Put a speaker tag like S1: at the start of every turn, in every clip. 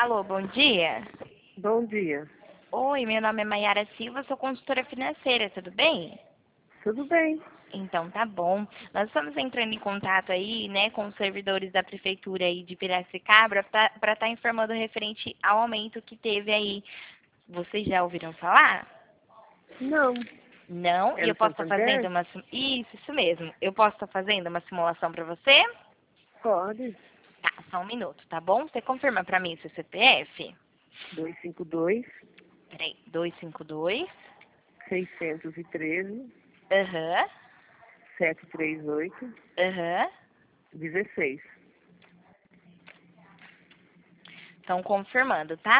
S1: Alô, bom dia.
S2: Bom dia.
S1: Oi, meu nome é Maiara Silva, sou consultora financeira, tudo bem?
S2: Tudo bem?
S1: Então tá bom. Nós estamos entrando em contato aí, né, com os servidores da prefeitura aí de Piracicaba para estar informando referente ao aumento que teve aí. Vocês já ouviram falar?
S2: Não.
S1: Não?
S2: É
S1: E eu
S2: no
S1: posso estar fazendo
S2: Santander?
S1: uma... Isso mesmo. Eu posso estar fazendo uma simulação para você?
S2: Pode.
S1: Tá, só um minuto, tá bom? Você confirma para mim seu CPF?
S2: 252
S1: Peraí, 252.
S2: 613
S1: Aham,
S2: 738
S1: aham.
S2: 16.
S1: Então, confirmando, tá?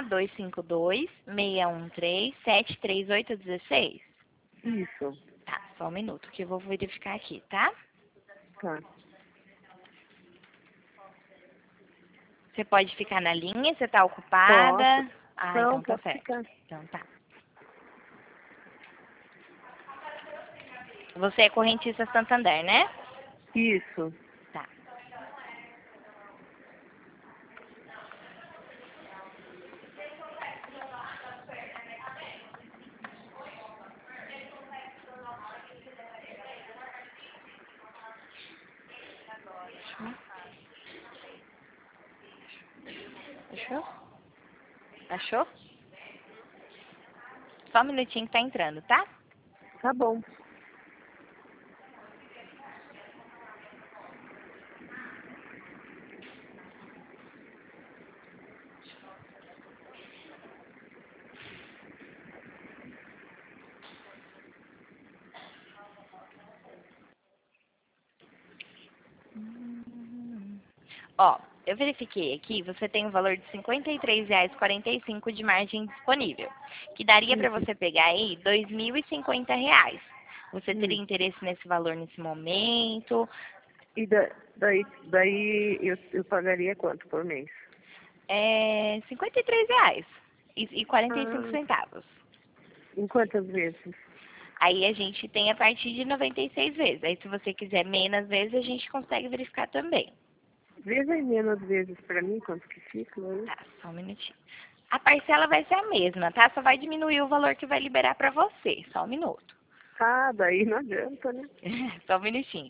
S1: 252-613-738-16.
S2: Isso.
S1: Tá, só um minuto que eu vou verificar aqui, tá?
S2: Tá.
S1: Você pode ficar na linha, você tá
S2: Posso?
S1: ocupada? Ah,
S2: Não,
S1: então tá
S2: posso
S1: certo.
S2: ficar.
S1: Então tá. Você é correntista Santander, né?
S2: Isso.
S1: Tá. Achou? Achou? Só um minutinho que tá entrando, tá?
S2: Tá bom.
S1: Ó, eu verifiquei aqui, você tem um valor de R$ 53,45 de margem disponível, que daria para
S2: Isso.
S1: você pegar aí R$ 2.050. Você teria
S2: Hum.
S1: interesse nesse valor nesse momento?
S2: E daí eu pagaria quanto por mês?
S1: É R$ 53,45
S2: Ah,
S1: centavos.
S2: em quantas vezes?
S1: Aí a gente tem a partir de 96 vezes. Aí se você quiser menos vezes, a gente consegue verificar também.
S2: Veja aí menos vezes pra mim quanto que fica, né?
S1: Tá, só um minutinho. A parcela vai ser a mesma, tá? Só vai diminuir o valor que vai liberar para você. Só um minuto.
S2: Ah, daí não adianta, né?
S1: Só um minutinho.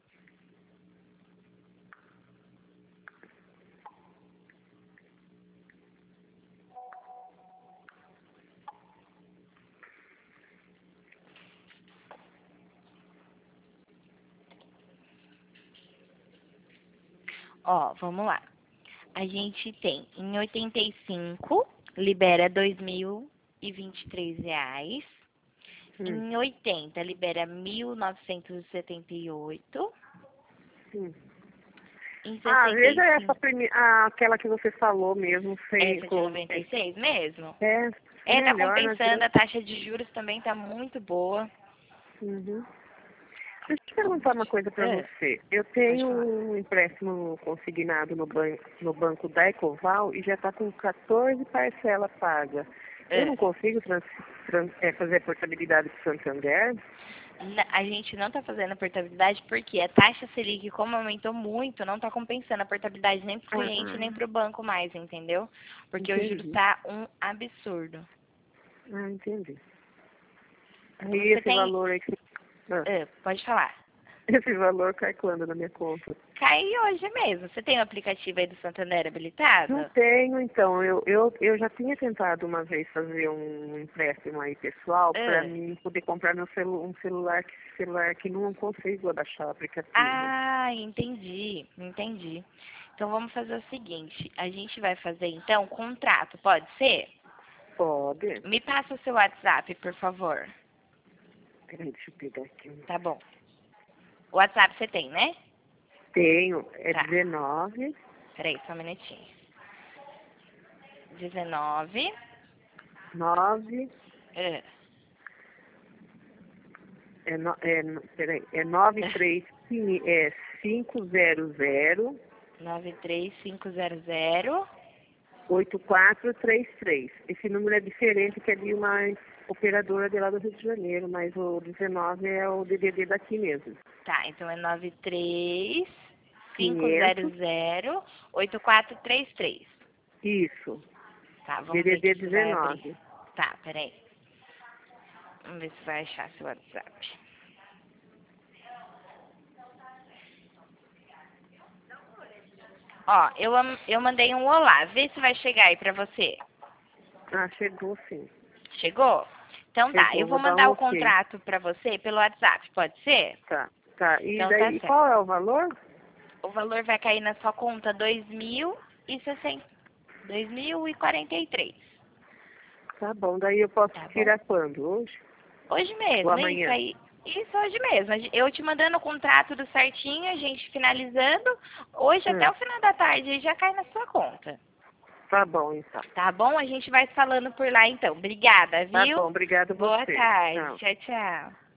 S1: Ó, vamos lá. A gente tem em 85, libera R$ 2.023.
S2: Hum.
S1: Em 80, libera 1.978.
S2: Sim.
S1: Em
S2: Ah, veja essa
S1: 65,
S2: aquela que você falou mesmo, sem
S1: essa de
S2: close.
S1: 96 mesmo?
S2: É
S1: É, tá
S2: melhor, não
S1: compensando, a
S2: adianta.
S1: taxa de juros também tá muito boa.
S2: Uhum. Deixa eu perguntar uma coisa para
S1: É,
S2: você. Eu
S1: pode
S2: tenho
S1: falar.
S2: um empréstimo consignado no banco da Ecoval e já está com 14 parcelas pagas. Eu
S1: É.
S2: não consigo fazer a portabilidade do Santander?
S1: A gente não está fazendo a portabilidade porque a taxa Selic, como aumentou muito, não está compensando a portabilidade nem para o cliente nem
S2: Ah,
S1: para o banco mais, entendeu? Porque o juro
S2: entendi.
S1: está um absurdo.
S2: Ah, entendi. Aí
S1: Você
S2: esse
S1: tem.
S2: valor aí,
S1: Pode falar.
S2: esse valor cai quando na minha conta?
S1: Cai hoje mesmo. Você tem o aplicativo aí do Santander
S2: Não
S1: habilitado?
S2: tenho, então. Eu já tinha tentado uma vez fazer um empréstimo aí pessoal para
S1: É.
S2: mim poder comprar um celular que não consigo baixar o aplicativo.
S1: Ah, entendi, entendi. Então vamos fazer o seguinte, a gente vai fazer então contrato, pode ser?
S2: Pode.
S1: Me passa o seu WhatsApp, por favor.
S2: Peraí, deixa eu pegar aqui.
S1: Tá bom. O WhatsApp você tem, né?
S2: Tenho, é
S1: Tá.
S2: 19,
S1: Peraí, só um minutinho. 19.
S2: 9,
S1: É.
S2: peraí, é 93, é 500
S1: 93500.
S2: 8433. Esse número é diferente que é de uma operadora de lá do Rio de Janeiro, mas o 19 é o DDD daqui mesmo.
S1: Tá, então é
S2: 500,
S1: 93500 8433.
S2: isso.
S1: Tá, vamos ver
S2: DDD
S1: aqui se vai abrir.
S2: 19.
S1: Tá, peraí. Vamos ver se vai achar seu WhatsApp. Ó, eu mandei um olá. Vê se vai chegar aí pra você.
S2: Ah, chegou sim.
S1: Chegou? Então tá,
S2: Chegou,
S1: eu vou
S2: vou dar
S1: mandar
S2: um
S1: o
S2: ok.
S1: contrato pra você pelo WhatsApp, pode ser?
S2: Tá, tá. E
S1: Então tá
S2: daí,
S1: certo.
S2: qual é o valor?
S1: O valor vai cair na sua conta 2.043.
S2: Tá bom, daí eu posso
S1: Tá bom?
S2: tirar quando? Hoje?
S1: Hoje
S2: Ou
S1: mesmo, é isso
S2: amanhã?
S1: aí. Isso hoje mesmo. Eu te mandando o contrato do certinho, a gente finalizando. Hoje até o final da tarde ele já cai na sua conta.
S2: Tá bom, então.
S1: Tá bom? A gente vai se falando por lá então. Obrigada,
S2: Tá
S1: viu?
S2: bom, obrigada a
S1: Boa
S2: você.
S1: tarde.
S2: Tchau.
S1: Tchau, tchau.